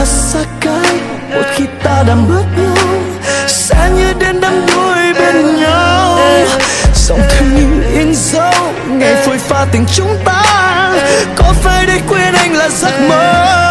xa cách một khi ta đã mất nhau, sẽ như đến đắm đuối bên nhau. Dòng thư như in dấu ngày phôi pha tình chúng ta, có phải để quên anh là giấc mơ?